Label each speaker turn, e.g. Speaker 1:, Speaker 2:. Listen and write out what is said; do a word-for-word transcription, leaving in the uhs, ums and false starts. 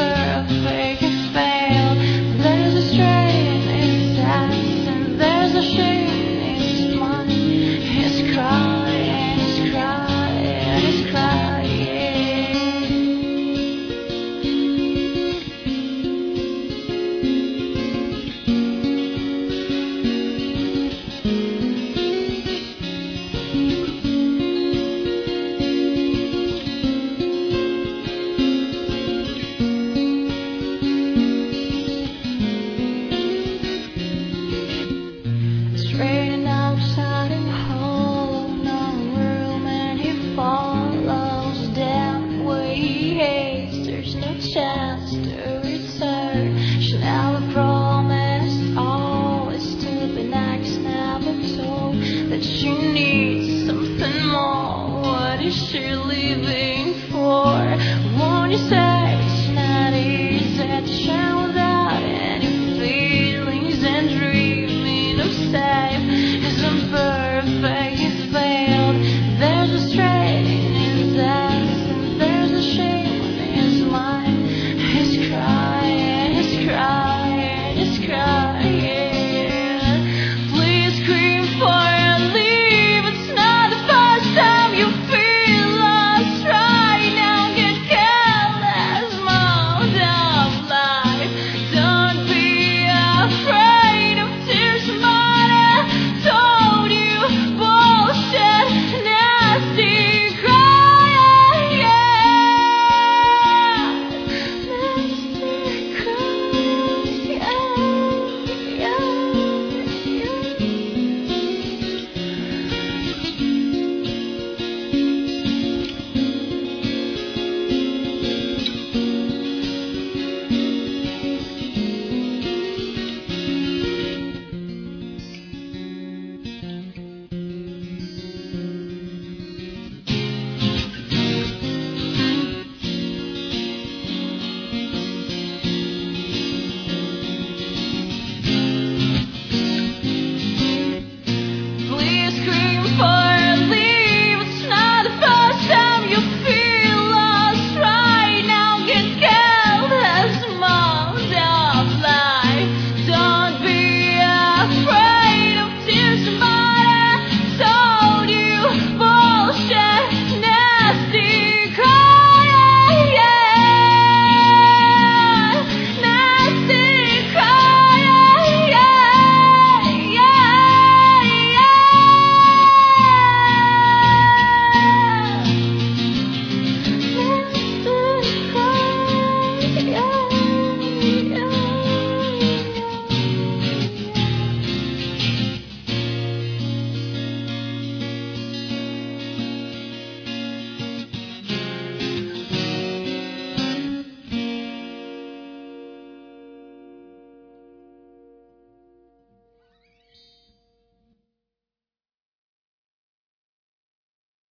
Speaker 1: perfect and fail. There's a strain in his eyes, and there's a shame in his mind. He's crying, he's crying, he's crying. It's raining outside in the hall, no room, and he follows down where he hates. There's no chance to return. She never promised always to be next, never told that she needs something more. What is she leaving for? Won't you say